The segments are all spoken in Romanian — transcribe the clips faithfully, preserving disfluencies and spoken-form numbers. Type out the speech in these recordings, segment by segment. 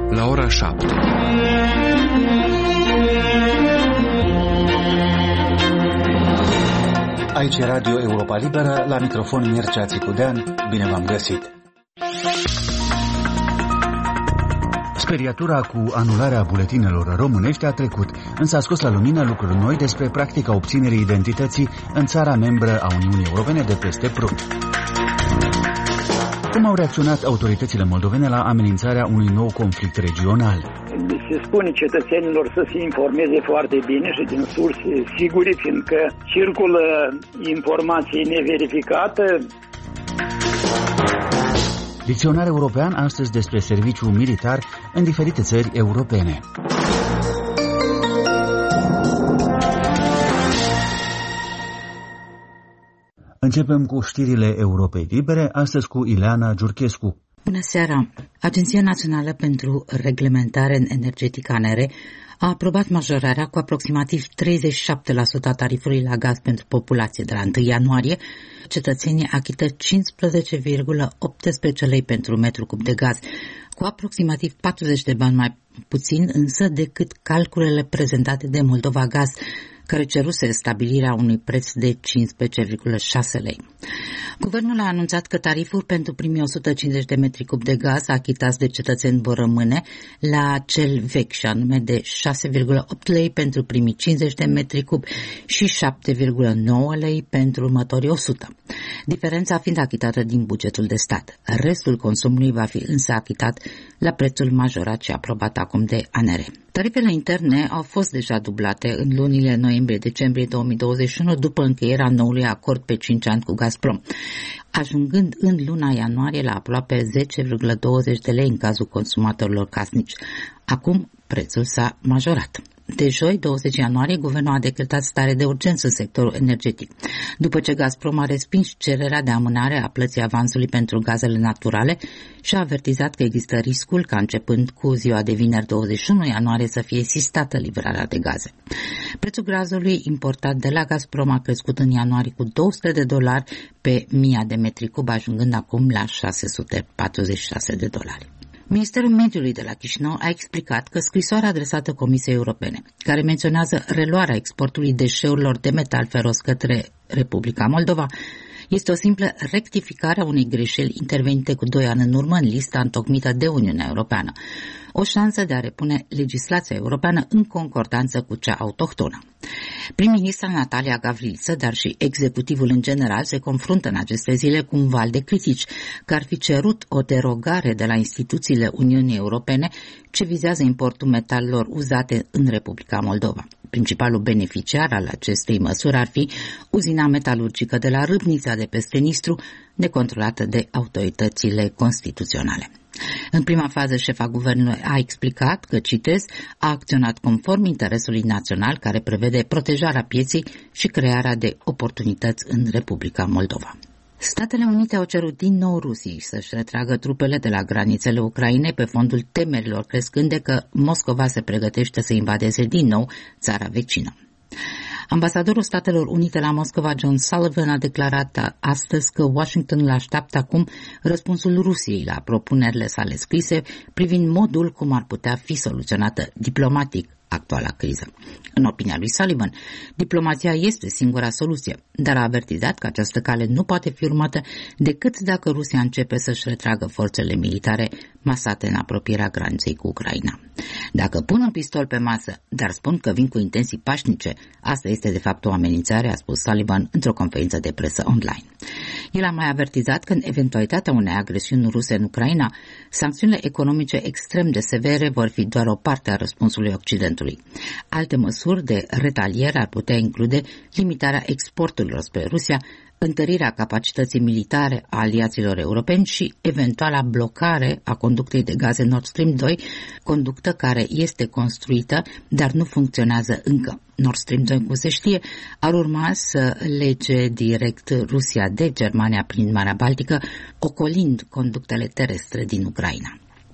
la ora șapte. Aici e Radio Europa Liberă, la microfon Mircea Țicudean, bine v-am găsit. Speriatura cu anularea buletinelor românești a trecut, însă a scos la lumină lucruri noi despre practica obținerii identității în țara membră a Uniunii Europene de peste Prut. Cum au reacționat autoritățile moldovene la amenințarea unui nou conflict regional? Se spune cetățenilor să se informeze foarte bine și din surse sigure, fiindcă circulă informații neverificate. Dicționar european astăzi despre serviciul militar în diferite țări europene. Începem cu știrile Europei Libere, astăzi cu Ileana Giurchescu. Bună seara! Agenția Națională pentru Reglementare Energetică A N R a aprobat majorarea cu aproximativ treizeci și șapte la sută a tarifului la gaz pentru populație. De la întâi ianuarie, cetățenii achită cincisprezece virgulă optsprezece lei pentru un metru cub de gaz, cu aproximativ patruzeci de bani mai puțin însă decât calculele prezentate de Moldova Gaz, care ceruse stabilirea unui preț de cincisprezece virgulă șase lei. Guvernul a anunțat că tariful pentru primii o sută cincizeci de metri cub de gaz achitați de cetățeni vor rămâne la cel vechi, și anume de șase virgulă opt lei pentru primii cincizeci de metri cub și șapte virgulă nouă lei pentru următorii o sută. Diferența fiind achitată din bugetul de stat. Restul consumului va fi însă achitat la prețul majorat și aprobat acum de A N R. Tarifele interne au fost deja dublate în lunile noiembrie-decembrie două mii douăzeci și unu după încheierea noului acord pe cinci ani cu Gazprom, ajungând în luna ianuarie la aproape zece virgulă douăzeci de lei în cazul consumatorilor casnici. Acum prețul s-a majorat. De joi, douăzeci ianuarie, guvernul a decretat stare de urgență în sectorul energetic, după ce Gazprom a respins cererea de amânare a plății avansului pentru gazele naturale și a avertizat că există riscul ca începând cu ziua de vineri douăzeci și unu ianuarie să fie sistată livrarea de gaze. Prețul gazului importat de la Gazprom a crescut în ianuarie cu două sute de dolari pe mie de metri cub, ajungând acum la șase sute patruzeci și șase de dolari. Ministerul Mediului de la Chișinău a explicat că scrisoarea adresată Comisiei Europene, care menționează reluarea exportului deșeurilor de metal feros către Republica Moldova, este o simplă rectificare a unei greșeli intervenite cu doi ani în urmă în lista întocmită de Uniunea Europeană. O șansă de a repune legislația europeană în concordanță cu cea autohtonă. Prim-ministra Natalia Gavriliță, dar și executivul în general, se confruntă în aceste zile cu un val de critici, că ar fi cerut o derogare de la instituțiile Uniunii Europene ce vizează importul metalelor uzate în Republica Moldova. Principalul beneficiar al acestei măsuri ar fi uzina metalurgică de la Râbnița de peste Nistru, necontrolată de autoritățile constituționale. În prima fază, șefa guvernului a explicat că, citez, a acționat conform interesului național care prevede protejarea pieței și crearea de oportunități în Republica Moldova. Statele Unite au cerut din nou Rusiei să-și retragă trupele de la granițele Ucrainei pe fondul temerilor crescânde că Moscova se pregătește să invadeze din nou țara vecină. Ambasadorul Statelor Unite la Moscova, John Sullivan, a declarat astăzi că Washingtonul așteaptă acum răspunsul Rusiei la propunerile sale scrise privind modul cum ar putea fi soluționată diplomatic actuala criză. În opinia lui Sullivan, diplomația este singura soluție, dar a avertizat că această cale nu poate fi urmată decât dacă Rusia începe să-și retragă forțele militare masate în apropierea graniței cu Ucraina. Dacă pun un pistol pe masă, dar spun că vin cu intenții pașnice, asta este de fapt o amenințare, a spus Sullivan într-o conferință de presă online. El a mai avertizat că în eventualitatea unei agresiuni ruse în Ucraina, sancțiunile economice extrem de severe vor fi doar o parte a răspunsului Occidentului. Alte măsuri de retaliere ar putea include limitarea exporturilor spre Rusia, întărirea capacității militare a aliaților europeni și eventuala blocare a conductei de gaze Nord Stream doi, conductă care este construită, dar nu funcționează încă. Nord Stream doi, cum se știe, ar urma să lege direct Rusia de Germania prin Marea Baltică, ocolind conductele terestre din Ucraina.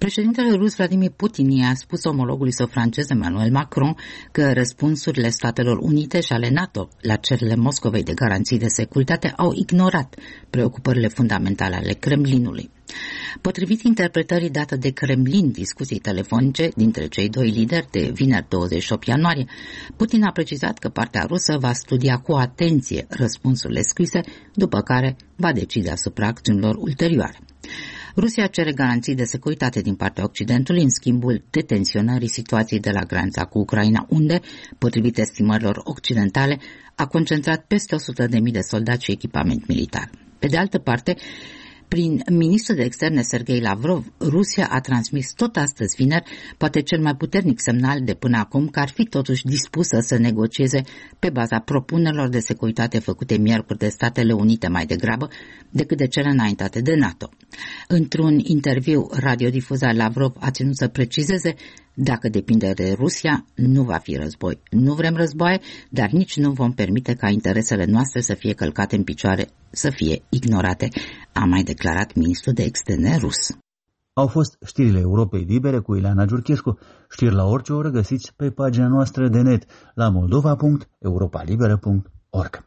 Președintele rus Vladimir Putin i-a spus omologului său francez Emmanuel Macron că răspunsurile Statelor Unite și ale NATO la cererile Moscovei de garanții de securitate au ignorat preocupările fundamentale ale Kremlinului. Potrivit interpretării date de Kremlin discuții telefonice dintre cei doi lideri de vineri douăzeci și opt ianuarie, Putin a precizat că partea rusă va studia cu atenție răspunsurile scrise, după care va decide asupra acțiunilor ulterioare. Rusia cere garanții de securitate din partea Occidentului în schimbul detenționării situației de la granița cu Ucraina, unde, potrivit estimărilor occidentale, a concentrat peste o sută de mii de soldați și echipament militar. Pe de altă parte, prin ministrul de externe Sergei Lavrov, Rusia a transmis tot astăzi vineri poate cel mai puternic semnal de până acum că ar fi totuși dispusă să negocieze pe baza propunerilor de securitate făcute miercuri de Statele Unite mai degrabă decât de cele înaintate de NATO. Într-un interviu radiodifuzat, Lavrov a ținut să precizeze: dacă depinde de Rusia, nu va fi război. Nu vrem războaie, dar nici nu vom permite ca interesele noastre să fie călcate în picioare, să fie ignorate, a mai declarat ministrul de externe rus. Au fost știrile Europei Libere cu Ileana Giurchescu. Știri la orice oră găsiți pe pagina noastră de net la moldova punct europa liberă punct org.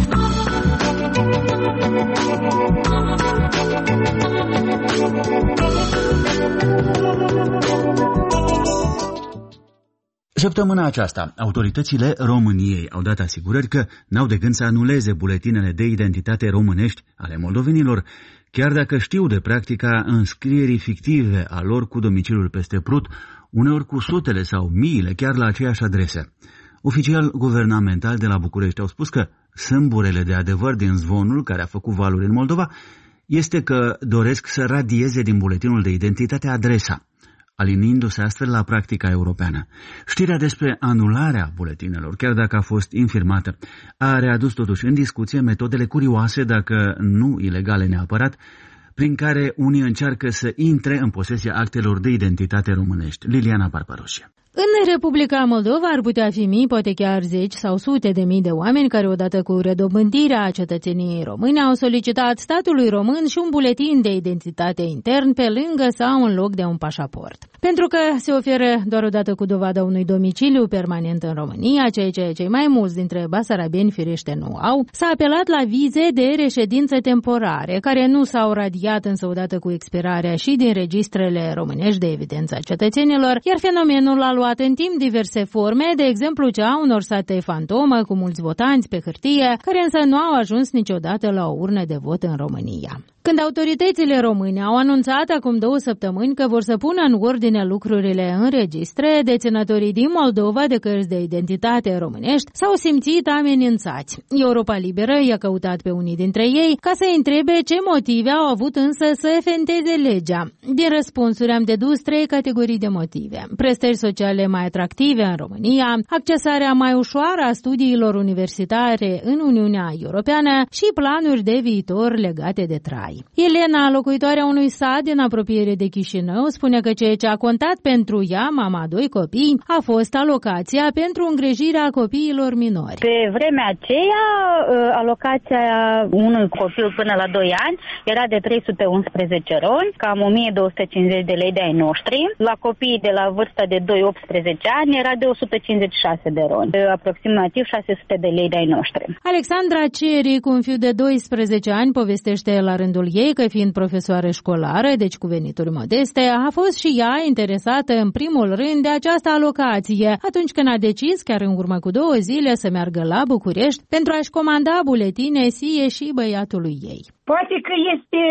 Săptămâna aceasta, autoritățile României au dat asigurări că n-au de gând să anuleze buletinele de identitate românești ale moldovenilor, chiar dacă știu de practica înscrierii fictive a lor cu domiciliul peste Prut, uneori cu sutele sau miile chiar la aceeași adrese. Oficial guvernamental de la București au spus că sâmburele de adevăr din zvonul care a făcut valuri în Moldova este că doresc să radieze din buletinul de identitate adresa, alinindu-se astfel la practica europeană. Știrea despre anularea buletinelor, chiar dacă a fost infirmată, a readus totuși în discuție metodele curioase, dacă nu ilegale neapărat, prin care unii încearcă să intre în posesia actelor de identitate românești. Liliana Barbaroșie. În Republica Moldova ar putea fi mii, poate chiar zeci sau sute de mii de oameni care, odată cu redobândirea cetățeniei române, au solicitat statului român și un buletin de identitate intern pe lângă sau în loc de un pașaport. Pentru că se oferă doar odată cu dovada unui domiciliu permanent în România, ceea ce cei mai mulți dintre basarabeni firește nu au, s-a apelat la vize de reședință temporare, care nu s-au radiat însă odată cu expirarea și din registrele românești de evidență a cetățenilor, iar fenomenul a luat în timp diverse forme, de exemplu cea unor sate fantomă cu mulți votanți pe hârtie, care însă nu au ajuns niciodată la o urnă de vot în România. Când autoritățile române au anunțat acum două săptămâni că vor să pună în ordine lucrurile în registre, deținătorii din Moldova de cărți de identitate românești s-au simțit amenințați. Europa Liberă i-a căutat pe unii dintre ei ca să întrebe ce motive au avut însă să efenteze legea. Din răspunsuri am dedus trei categorii de motive: prestări sociale mai atractive în România, accesarea mai ușoară a studiilor universitare în Uniunea Europeană și planuri de viitor legate de trai. Elena, locuitoarea unui sat din apropiere de Chișinău, spune că ceea ce a contat pentru ea, mama a doi copii, a fost alocația pentru îngrijirea copiilor minori. Pe vremea aceea, alocația unui copil până la doi ani era de trei sute unsprezece roni, cam o mie două sute cincizeci de lei de ai noștri. La copiii de la vârsta de doi optsprezece ani era de o sută cincizeci și șase de roni, aproximativ șase sute de lei de ai noștri. Alexandra Ceri, cu un fiu de doisprezece ani, povestește la rândul ei că, fiind profesoară școlară, deci cu venituri modeste, a fost și ea interesată în primul rând de această alocație, atunci când a decis, chiar în urmă cu două zile, să meargă la București pentru a-și comanda buletine sie și băiatului ei. Poate că este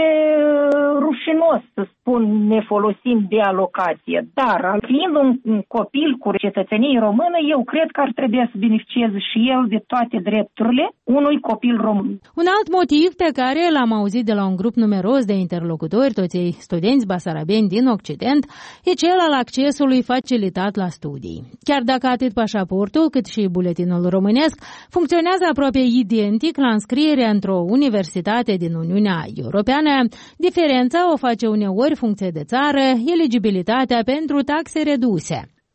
rușinos să spun ne folosim de alocație, dar fiind un copil cu cetățenie română, eu cred că ar trebui să beneficieze și el de toate drepturile unui copil român. Un alt motiv pe care l-am auzit de la un grup numeros de interlocutori, toți ei studenți basarabeni din Occident, e cel al accesului facilitat la studii. Chiar dacă atât pașaportul cât și buletinul românesc funcționează aproape identic la înscrierea într-o universitate din Uniunea Europeană, diferența o face uneori funcție de țară, eligibilitatea pentru taxe reduse.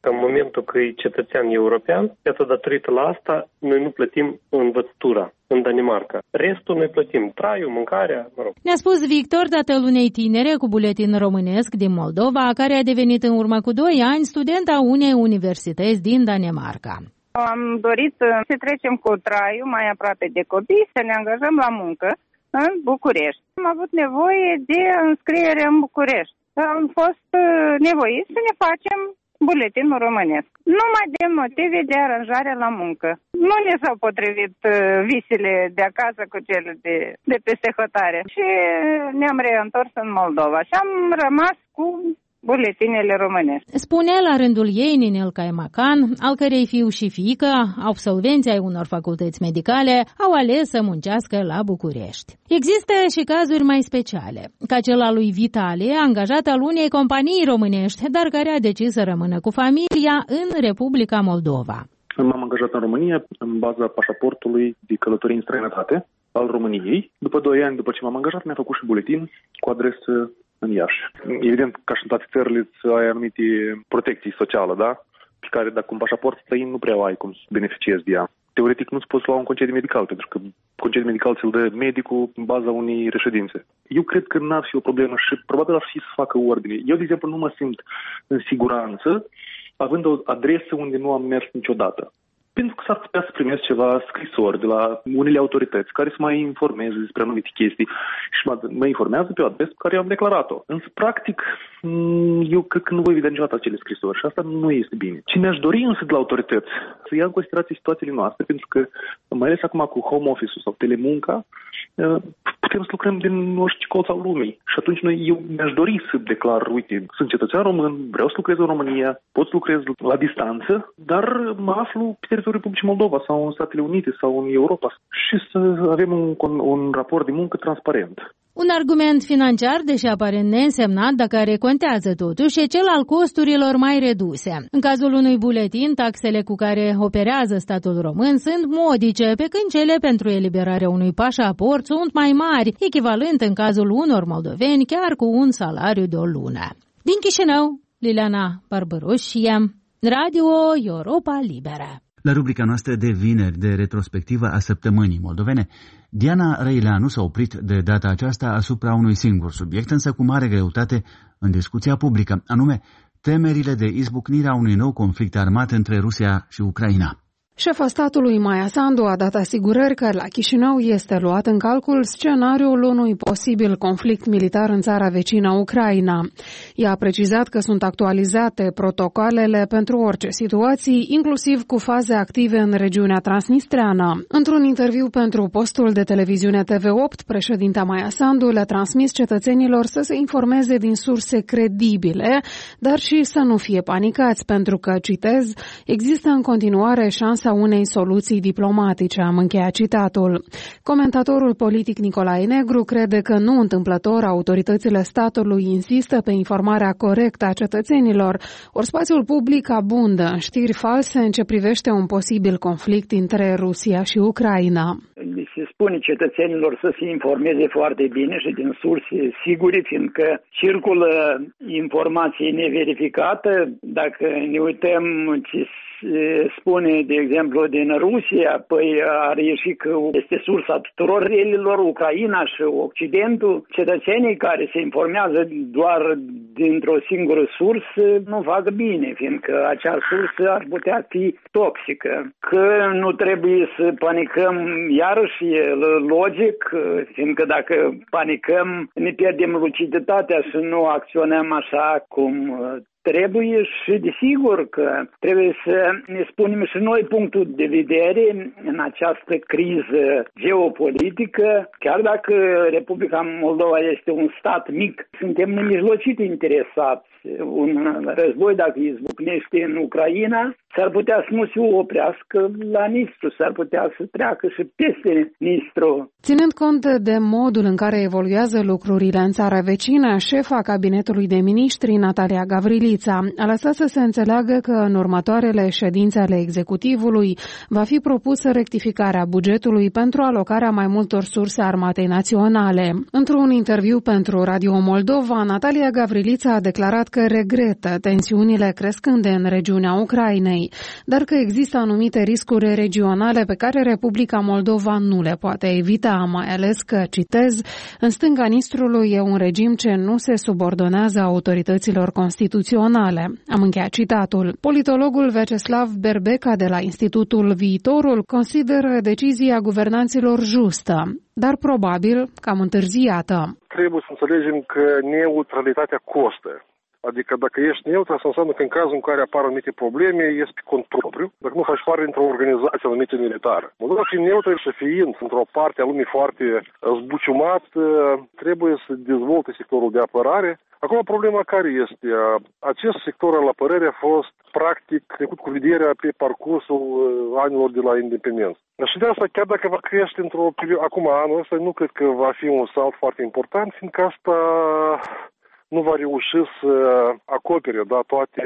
În momentul că e cetățean european, iată, datorită la asta, noi nu plătim învățătura în Danemarca. Restul noi plătim traiul, mâncarea, mă rog. Ne-a spus Victor, tatăl unei tinere cu buletin românesc din Moldova, care a devenit în urmă cu doi ani student a unei universități din Danemarca. Am dorit să trecem cu traiul mai aproape de copii, să ne angajăm la muncă în București. Am avut nevoie de înscriere în București. Am fost nevoiți să ne facem buletinul românesc. Numai de motive de aranjare la muncă. Nu ne s-au potrivit visele de acasă cu cele de, de peste hotare. Și ne-am reîntors în Moldova și am rămas cu buletinele românești. Spune la rândul ei Ninel Caimacan, al cărei fiu și fiică, absolvenți ai unor facultăți medicale, au ales să muncească la București. Există și cazuri mai speciale, ca cel al lui Vitalie, angajat al unei companii românești, dar care a decis să rămână cu familia în Republica Moldova. M-am angajat în România în baza pașaportului de călătorie în străinătate al României. După doi ani, după ce m-am angajat, mi-a făcut și buletin cu adresă în Iași. Evident, ca și în toate țările, ai anumite protecții sociale, da? Pe care, dacă un pașaport străin, nu prea ai cum să beneficiezi de ea. Teoretic, nu-ți poți lua un concediu medical, pentru că concediu medical ți-l dă medicul în baza unei reședințe. Eu cred că n-ar fi o problemă și probabil ar fi să facă ordine. Eu, de exemplu, nu mă simt în siguranță având o adresă unde nu am mers niciodată. Pentru că s-ar putea să primesc ceva scrisori de la unele autorități care să mă informeze despre anumite chestii și mă, mă informează pe o adresă pe care eu am declarat-o. Însă, practic, eu cred că nu voi vedea niciodată acele scrisori și asta nu este bine. Ce mi-aș dori însă de la autorități să ia în considerație situațiile noastre, pentru că, mai ales acum cu home office-ul sau telemunca, putem să lucrăm din orice colț al lumii. Și atunci noi, eu mi-aș dori să declar, uite, sunt cetățean român, vreau să lucrez în România, pot să lucrez la distanță, dar mă aflu pe teritoriul Republicii Moldova sau în Statele Unite sau în Europa și să avem un, un raport de muncă transparent. Un argument financiar, deși aparent neînsemnat, dar care contează totuși, e cel al costurilor mai reduse. În cazul unui buletin, taxele cu care operează statul român sunt modice, pe când cele pentru eliberarea unui pașaport sunt mai mari, echivalent în cazul unor moldoveni chiar cu un salariu de o lună. Din Chișinău, Liliana Barbaroșie, Radio Europa Liberă. La rubrica noastră de vineri de retrospectivă a săptămânii moldovene, Diana Răileanu s-a oprit de data aceasta asupra unui singur subiect, însă cu mare greutate în discuția publică, anume temerile de izbucnirea unui nou conflict armat între Rusia și Ucraina. Șefa statului Maia Sandu a dat asigurări că la Chișinău este luat în calcul scenariul unui posibil conflict militar în țara vecină Ucraina. Ea a precizat că sunt actualizate protocoalele pentru orice situații, inclusiv cu faze active în regiunea transnistreană. Într-un interviu pentru postul de televiziune T V opt, președinta Maia Sandu le-a transmis cetățenilor să se informeze din surse credibile, dar și să nu fie panicați, pentru că, citez, există în continuare șansa unei soluții diplomatice, am încheiat citatul. Comentatorul politic Nicolae Negru crede că nu întâmplător autoritățile statului insistă pe informarea corectă a cetățenilor, ori spațiul public abundă în știri false în ce privește un posibil conflict între Rusia și Ucraina. Se spune cetățenilor să se informeze foarte bine și din surse sigure, fiindcă circulă informații neverificate. Dacă ne uităm ce spune, de exemplu, din Rusia, păi ar ieși că este sursa tuturor relilor, Ucraina și Occidentul. Cetățenii care se informează doar dintr-o singură sursă nu fac bine, fiindcă acea sursă ar putea fi toxică. Că nu trebuie să panicăm, iarăși e logic, fiindcă dacă panicăm ne pierdem luciditatea și nu acționăm așa cum trebuie și desigur că trebuie să ne spunem și noi punctul de vedere în această criză geopolitică. Chiar dacă Republica Moldova este un stat mic, suntem nemijlocit interesați. Un război, dacă izbucnește în Ucraina, s-ar putea să nu se oprească la Nistru, s-ar putea să treacă și peste Nistru. Ținând cont de modul în care evoluează lucrurile în țara vecină, șefa cabinetului de miniștri, Natalia Gavrilița, Gavrilita a lăsat să se înțeleagă că în următoarele ședințe ale executivului va fi propusă rectificarea bugetului pentru alocarea mai multor surse armatei naționale. Într-un interviu pentru Radio Moldova, Natalia Gavrilita a declarat că regretă tensiunile crescânde în regiunea Ucrainei, dar că există anumite riscuri regionale pe care Republica Moldova nu le poate evita, mai ales că, citez, în stânga Nistrului e un regim ce nu se subordonează autorităților constituționale. Am încheiat citatul. Politologul Vyacheslav Berbeca de la Institutul Viitorul consideră decizia guvernanților justă, dar probabil cam întârziată. Trebuie să înțelegem că neutralitatea costă. Adică dacă ești neutru, asta înseamnă că în cazul în care apar anumite probleme, ești pe cont propriu, dacă nu faci parte dintr-o organizație anumită militară. Moldova fiind neutră și fiind într-o parte a lumii foarte zbuciumat, trebuie să dezvolte sectorul de apărare. Acum problema care este? Acest sector al apărării a fost practic trecut cu vederea pe parcursul anilor de la independență. Și de asta, chiar dacă va crește într-o perioadă, acum anul ăsta, nu cred că va fi un salt foarte important, fiindcă asta nu va reuși să acopere, da, toate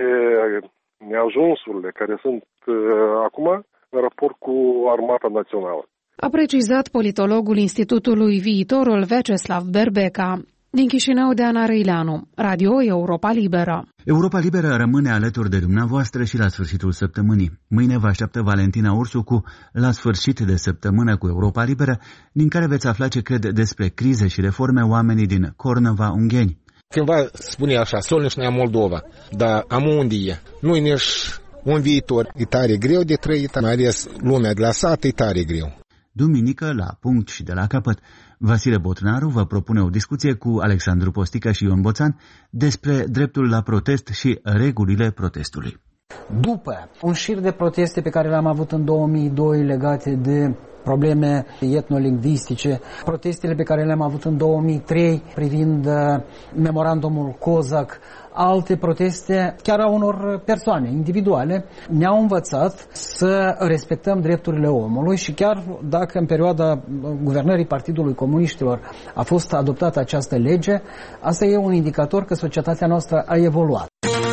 neajunsurile care sunt uh, acum în raport cu armata națională. A precizat politologul Institutului Viitorul Vyacheslav Berbeca. Din Chișinău, Deana Răileanu, Radio Europa Liberă. Europa Liberă rămâne alături de dumneavoastră și la sfârșitul săptămânii. Mâine vă așteaptă Valentina Ursu cu La sfârșit de săptămână cu Europa Liberă, din care veți afla ce cred despre crize și reforme oamenii din Cornova Ungheni. Cândva spune așa, Solnișnea Moldova, dar am unde e? Nu-i nici un viitor. E tare greu de trăit, mai ales lumea de la sat e tare greu. Duminică, la punct și de la capăt, Vasile Botnaru vă propune o discuție cu Alexandru Postică și Ion Boțan despre dreptul la protest și regulile protestului. După un șir de proteste pe care le-am avut în două mii doi legate de probleme etnolingvistice, protestele pe care le-am avut în două mii trei privind memorandumul COSAC, alte proteste chiar a unor persoane individuale, ne-au învățat să respectăm drepturile omului și chiar dacă în perioada guvernării Partidului Comuniștilor a fost adoptată această lege, asta e un indicator că societatea noastră a evoluat.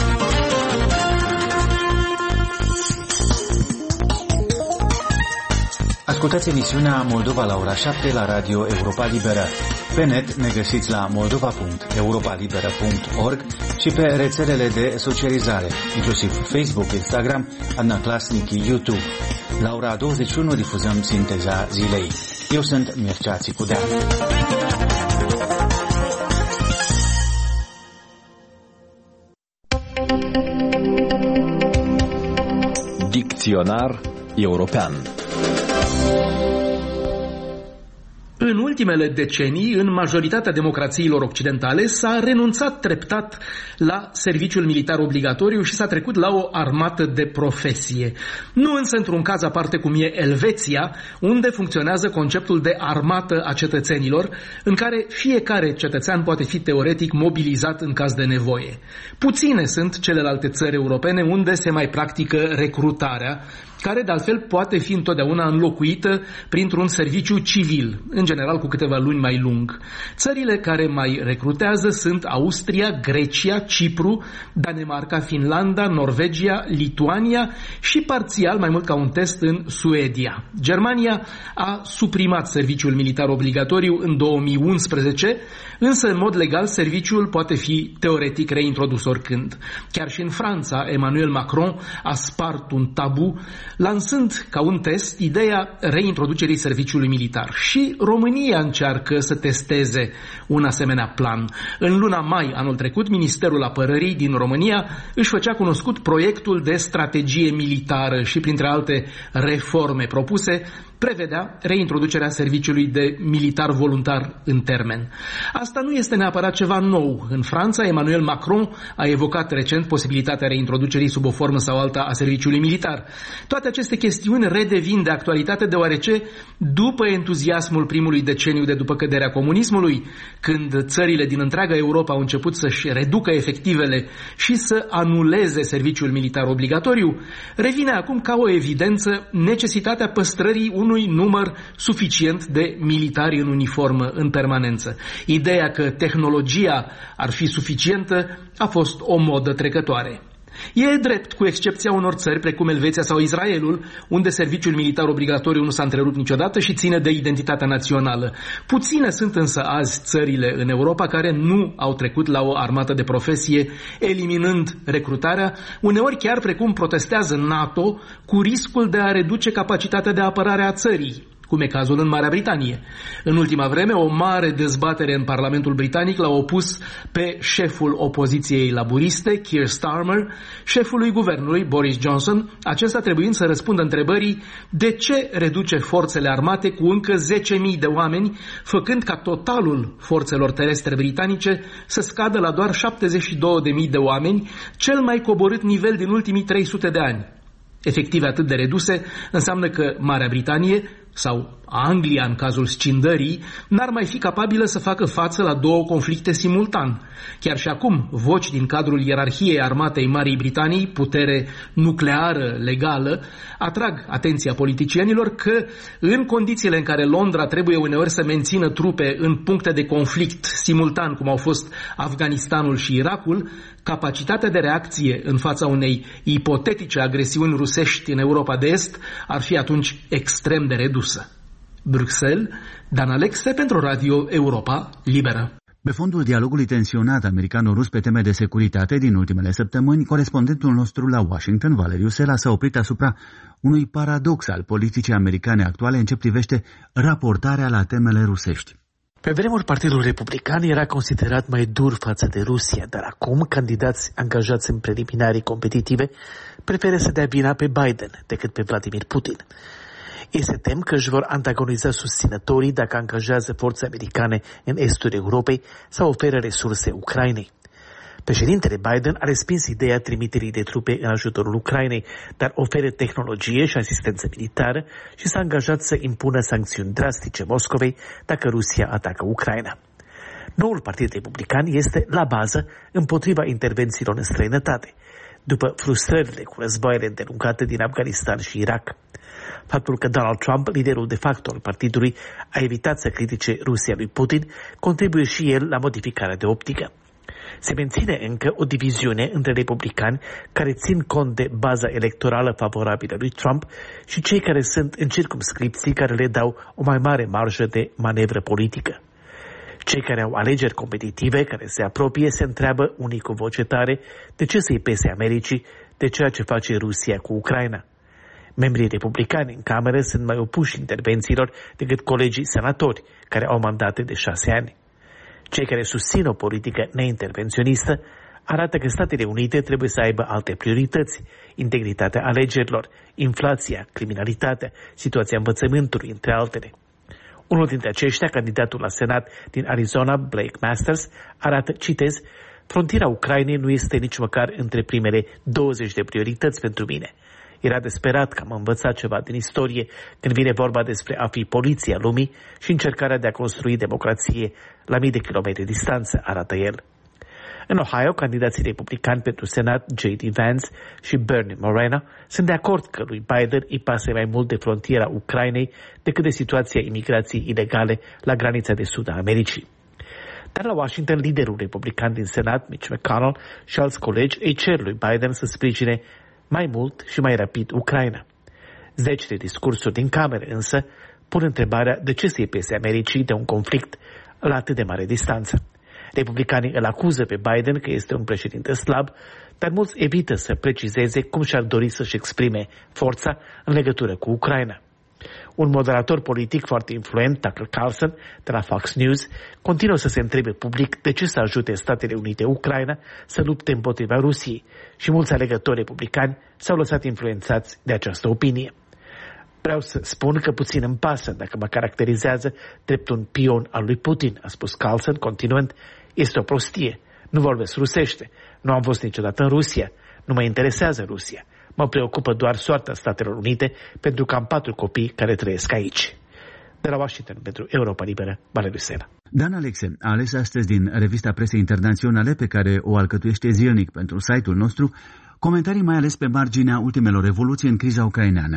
Ascultați emisiunea Moldova la ora șapte la Radio Europa Liberă. Pe net ne găsiți la moldova punct europa liberă punct org și pe rețelele de socializare, inclusiv Facebook, Instagram, Adnaclasnic, YouTube. La ora douăzeci și unu difuzăm sinteza zilei. Eu sunt Mircea Țicudean. Dicționar european. În ultimele decenii, în majoritatea democrațiilor occidentale, s-a renunțat treptat la serviciul militar obligatoriu și s-a trecut la o armată de profesie. Nu însă într-un caz aparte cum e Elveția, unde funcționează conceptul de armată a cetățenilor, în care fiecare cetățean poate fi teoretic mobilizat în caz de nevoie. Puține sunt celelalte țări europene unde se mai practică recrutarea, care de altfel poate fi întotdeauna înlocuită printr-un serviciu civil, în general cu câteva luni mai lung. Țările care mai recrutează sunt Austria, Grecia, Cipru, Danemarca, Finlanda, Norvegia, Lituania și parțial, mai mult ca un test, în Suedia. Germania a suprimat serviciul militar obligatoriu în două mii unsprezece, însă în mod legal serviciul poate fi teoretic reintrodus oricând. Chiar și în Franța, Emmanuel Macron a spart un tabu, lansând ca un test ideea reintroducerii serviciului militar. Și România încearcă să testeze un asemenea plan. În luna mai anul trecut, Ministerul Apărării din România își făcea cunoscut proiectul de strategie militară și, printre alte reforme propuse, prevedea reintroducerea serviciului de militar voluntar în termen. Asta nu este neapărat ceva nou. În Franța, Emmanuel Macron a evocat recent posibilitatea reintroducerii sub o formă sau alta a serviciului militar. Toate aceste chestiuni redevin de actualitate deoarece, după entuziasmul primului deceniu de după căderea comunismului, când țările din întreaga Europa au început să-și reducă efectivele și să anuleze serviciul militar obligatoriu, revine acum ca o evidență necesitatea păstrării unui unui număr suficient de militari în uniformă în permanență. Ideea că tehnologia ar fi suficientă a fost o modă trecătoare. E drept, cu excepția unor țări precum Elveția sau Israelul, unde serviciul militar obligatoriu nu s-a întrerupt niciodată și ține de identitatea națională. Puține sunt însă azi țările în Europa care nu au trecut la o armată de profesie, eliminând recrutarea, uneori chiar precum protestează NATO, cu riscul de a reduce capacitatea de apărare a țării, cum e cazul în Marea Britanie. În ultima vreme, o mare dezbatere în Parlamentul Britanic l-a opus pe șeful opoziției laburiste, Keir Starmer, șefului guvernului, Boris Johnson, acesta trebuind să răspundă întrebării de ce reduce forțele armate cu încă zece mii de oameni, făcând ca totalul forțelor terestre britanice să scadă la doar șaptezeci și două de mii de oameni, cel mai coborât nivel din ultimii trei sute de ani. Efective atât de reduse înseamnă că Marea Britanie sau Anglia, în cazul scindării, n-ar mai fi capabilă să facă față la două conflicte simultan. Chiar și acum, voci din cadrul ierarhiei armatei Marii Britanii, putere nucleară legală, atrag atenția politicienilor că, în condițiile în care Londra trebuie uneori să mențină trupe în puncte de conflict simultan, cum au fost Afganistanul și Irakul, capacitatea de reacție în fața unei ipotetice agresiuni rusești în Europa de Est ar fi atunci extrem de redusă. Bruxelles, Dan Alexe pentru Radio Europa Liberă. Pe fondul dialogului tensionat americano-rus pe teme de securitate din ultimele săptămâni, corespondentul nostru la Washington, Valeriu Sela, s-a oprit asupra unui paradox al politicii americane actuale în ce privește raportarea la temele rusești. Pe vremuri, Partidul Republican era considerat mai dur față de Rusia, dar acum candidați angajați în preliminarii competitive preferă să dea vina pe Biden decât pe Vladimir Putin. Ei se tem că își vor antagoniza susținătorii dacă angajează forțe americane în estul Europei sau oferă resurse Ucrainei. Președintele Biden a respins ideea trimiterii de trupe în ajutorul Ucrainei, dar oferă tehnologie și asistență militară și s-a angajat să impună sancțiuni drastice Moscovei dacă Rusia atacă Ucraina. Noul Partid Republican este la bază împotriva intervențiilor în străinătate, după frustrările cu războaiele îndelungate din Afganistan și Irak. Faptul că Donald Trump, liderul de facto al partidului, a evitat să critique Rusia lui Putin, contribuie și el la modificarea de optică. Se menține încă o diviziune între republicani care țin cont de baza electorală favorabilă lui Trump și cei care sunt în circumscripții care le dau o mai mare marjă de manevră politică. Cei care au alegeri competitive care se apropie se întreabă unii cu voce tare de ce să-i pese Americii de ceea ce face Rusia cu Ucraina. Membrii republicani în cameră sunt mai opuși intervențiilor decât colegii senatori care au mandate de șase ani. Cei care susțin o politică neintervenționistă arată că Statele Unite trebuie să aibă alte priorități, integritatea alegerilor, inflația, criminalitatea, situația învățământului, între altele. Unul dintre aceștia, candidatul la Senat din Arizona, Blake Masters, arată, citez, frontiera Ucrainei nu este nici măcar între primele douăzeci de priorități pentru mine. Era desperat că am învățat ceva din istorie când vine vorba despre a fi poliția lumii și încercarea de a construi democrație la mii de kilometri distanță, arată el. În Ohio, candidații republicani pentru Senat, J D Vance și Bernie Moreno, sunt de acord că lui Biden îi pasă mai mult de frontiera Ucrainei decât de situația imigrației ilegale la granița de sud a Americii. Dar la Washington, liderul republican din Senat, Mitch McConnell, și alți colegi îi cer lui Biden să sprijine mai mult și mai rapid Ucraina. Zeci de discursuri din camere însă pun întrebarea de ce să-i pese Americii de un conflict la atât de mare distanță. Republicanii îl acuză pe Biden că este un președinte slab, dar mulți evită să precizeze cum și-ar dori să-și exprime forța în legătură cu Ucraina. Un moderator politic foarte influent, Tucker Carlson, de la Fox News, continuă să se întrebe public de ce să ajute Statele Unite Ucraina să lupte împotriva Rusiei și mulți alegători republicani s-au lăsat influențați de această opinie. Vreau să spun că puțin îmi pasă dacă mă caracterizează drept un pion al lui Putin, a spus Carlson, continuând, este o prostie, nu vorbesc rusește, nu am fost niciodată în Rusia, nu mă interesează Rusia. Mă preocupă doar soarta Statelor Unite pentru că am patru copii care trăiesc aici. De la Washington pentru Europa Liberă, Valeriu Sela. Dan Alexe a ales astăzi din revista presei internaționale pe care o alcătuiește zilnic pentru site-ul nostru comentarii mai ales pe marginea ultimelor evoluții în criza ucraineană.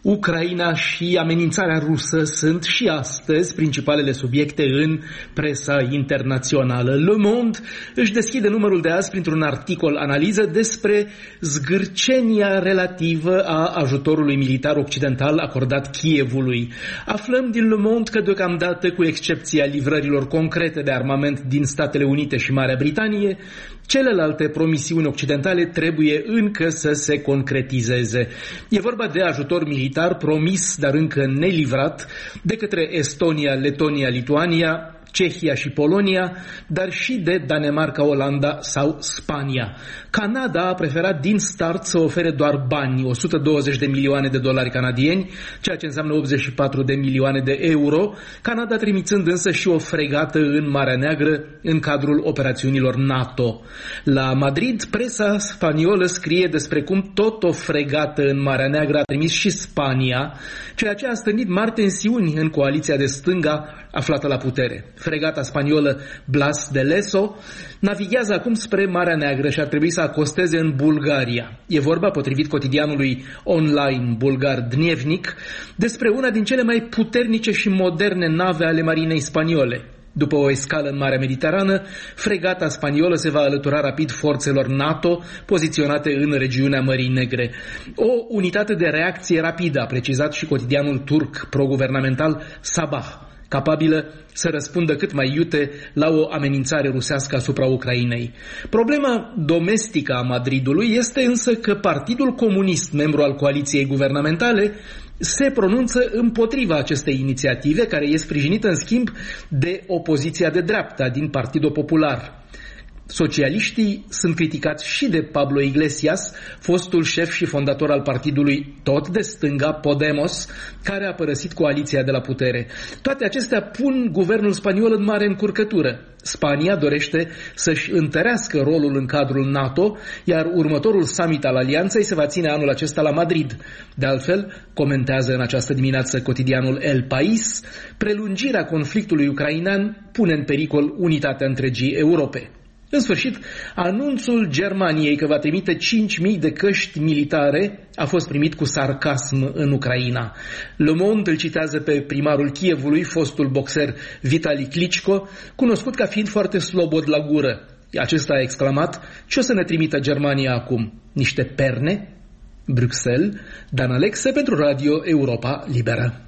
Ucraina și amenințarea rusă sunt și astăzi principalele subiecte în presa internațională. Le Monde își deschide numărul de azi printr-un articol analiză despre zgârcenia relativă a ajutorului militar occidental acordat Kievului. Aflăm din Le Monde că deocamdată, cu excepția livrărilor concrete de armament din Statele Unite și Marea Britanie, celelalte promisiuni occidentale trebuie încă să se concretizeze. E vorba de ajutor militar promis, dar încă nelivrat, de către Estonia, Letonia, Lituania, Cehia și Polonia, dar și de Danemarca, Olanda sau Spania. Canada a preferat din start să ofere doar bani, o sută douăzeci de milioane de dolari canadieni, ceea ce înseamnă optzeci și patru de milioane de euro, Canada trimițând însă și o fregată în Marea Neagră în cadrul operațiunilor NATO. La Madrid, presa spaniolă scrie despre cum tot o fregată în Marea Neagră a trimis și Spania, ceea ce a stârnit mari tensiuni în coaliția de stânga aflată la putere. Fregata spaniolă Blas de Leso navighează acum spre Marea Neagră și ar trebui să acosteze în Bulgaria. E vorba, potrivit cotidianului online bulgar Dnevnik, despre una din cele mai puternice și moderne nave ale marinei spaniole. După o escală în Marea Mediterană, fregata spaniolă se va alătura rapid forțelor NATO poziționate în regiunea Mării Negre. O unitate de reacție rapidă, a precizat și cotidianul turc proguvernamental Sabah, capabilă să răspundă cât mai iute la o amenințare rusească asupra Ucrainei. Problema domestică a Madridului este însă că Partidul Comunist, membru al coaliției guvernamentale, se pronunță împotriva acestei inițiative, care e sprijinită în schimb de opoziția de dreapta din Partidul Popular. Socialiștii sunt criticați și de Pablo Iglesias, fostul șef și fondator al partidului tot de stânga Podemos, care a părăsit coaliția de la putere. Toate acestea pun guvernul spaniol în mare încurcătură. Spania dorește să-și întărească rolul în cadrul NATO, iar următorul summit al alianței se va ține anul acesta la Madrid. De altfel, comentează în această dimineață cotidianul El País, prelungirea conflictului ucrainean pune în pericol unitatea întregii Europe. În sfârșit, anunțul Germaniei că va trimite cinci mii de căști militare a fost primit cu sarcasm în Ucraina. Le Monde îl citează pe primarul Kievului, fostul boxer Vitali Klitschko, cunoscut ca fiind foarte slobod la gură. Acesta a exclamat: ce o să ne trimită Germania acum? Niște perne? Bruxelles, Dan Alexe pentru Radio Europa Liberă.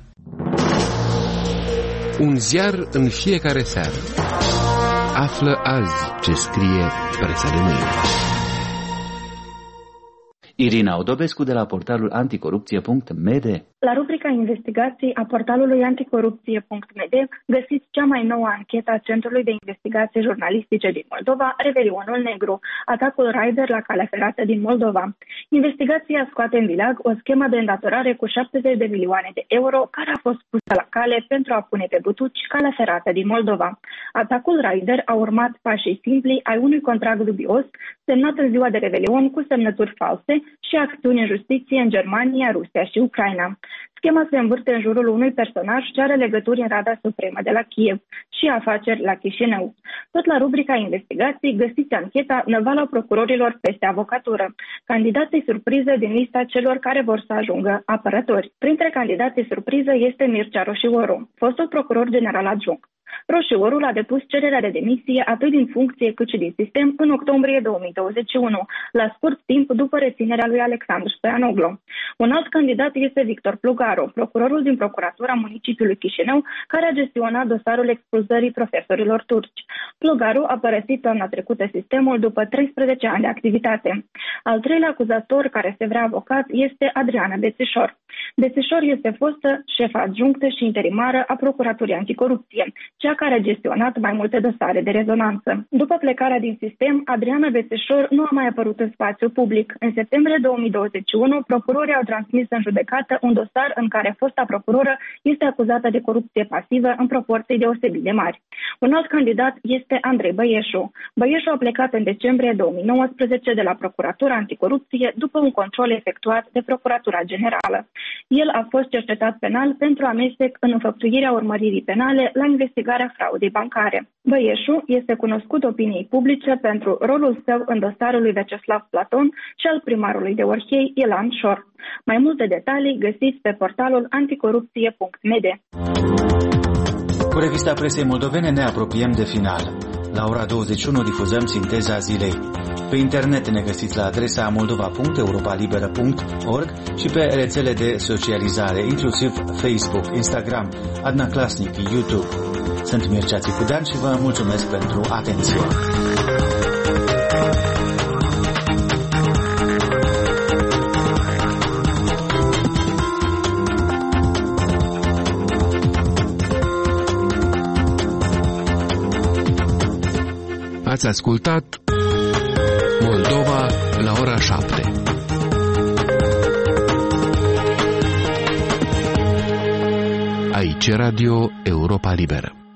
Un ziar în fiecare seară. Află azi ce scrie presa de mâine. Irina Odobescu de la portalul anticorupție punct m d. La rubrica investigații a portalului anticorupție punct m d găsiți cea mai nouă anchetă a Centrului de Investigații Jurnalistice din Moldova, Revelionul Negru, atacul Raider la calea ferată din Moldova. Investigația scoate în vileag o schemă de îndatorare cu șaptezeci de milioane de euro care a fost pusă la cale pentru a pune pe butuci calea ferată din Moldova. Atacul Raider a urmat pașii simpli ai unui contract dubios semnat în ziua de Revelion cu semnături false și acțiuni în justiție în Germania, Rusia și Ucraina. Schema se învârte în jurul unui personaj ce are legături în Rada Supremă de la Kiev și afaceri la Chișinău. Tot la rubrica investigații găsiți ancheta Năvala procurorilor peste avocatură. Candidații surpriză din lista celor care vor să ajungă apărători. Printre candidații surpriză este Mircea Roșioru, fostul procuror general adjunct. Roșiorul a depus cererea de demisie atât din funcție cât și din sistem în octombrie două mii douăzeci și unu, la scurt timp după reținerea lui Alexandru Stoianoglu. Un alt candidat este Victor Plugaru, procurorul din Procuratura Municipiului Chișinău, care a gestionat dosarul expulzării profesorilor turci. Plugaru a părăsit toamna trecută sistemul după treisprezece ani de activitate. Al treilea acuzator care se vrea avocat este Adriana Bețișor. Bețișor este fostă șefa adjunctă și interimară a Procuraturii Anticorupție, cea care a gestionat mai multe dosare de rezonanță. După plecarea din sistem, Adriana Bețișor nu a mai apărut în spațiu public. În septembrie două mii douăzeci și unu, procurorii au transmis în judecată un dosar în care fosta procuroră este acuzată de corupție pasivă în proporții deosebit de mari. Un alt candidat este Andrei Băieșu. Băieșu a plecat în decembrie două mii nouăsprezece de la Procuratura Anticorupție după un control efectuat de Procuratura Generală. El a fost cercetat penal pentru amestec în înfăptuirea urmăririi penale la investigarea fraudei bancare. Băieșul este cunoscut opiniei publice pentru rolul său în dosarul lui Veceslav Platon și al primarului de Orhei, Ilan Șor. Mai multe detalii găsiți pe portalul anticorupție punct m d. Cu revista presei moldovene ne apropiem de final. La ora douăzeci și unu difuzăm sinteza zilei. Pe internet ne găsiți la adresa moldova punct europalibera punct org și pe rețele de socializare, inclusiv Facebook, Instagram, Adna Klasnic, YouTube. Sunt Mircea Țicudean și vă mulțumesc pentru atenție. Ați ascultat Moldova la ora șapte. Aici Radio Europa Liberă.